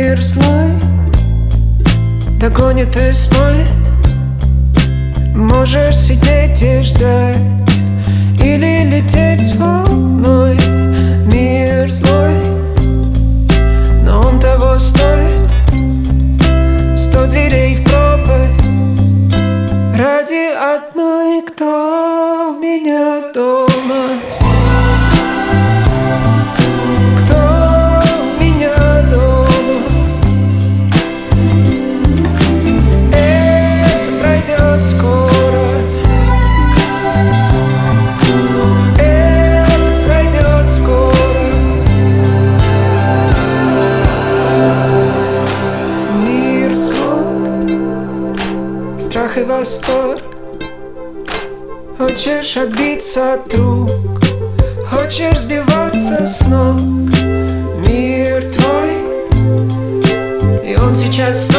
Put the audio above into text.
Мир злой догонит и смоет. Можешь сидеть и ждать или лететь с волной. Мир злой, но он того стоит. 100 дверей в пропасть ради одной, кто у меня дома. Страх и восторг. Хочешь отбиться от рук, хочешь сбиваться с ног. Мир твой, и он сейчас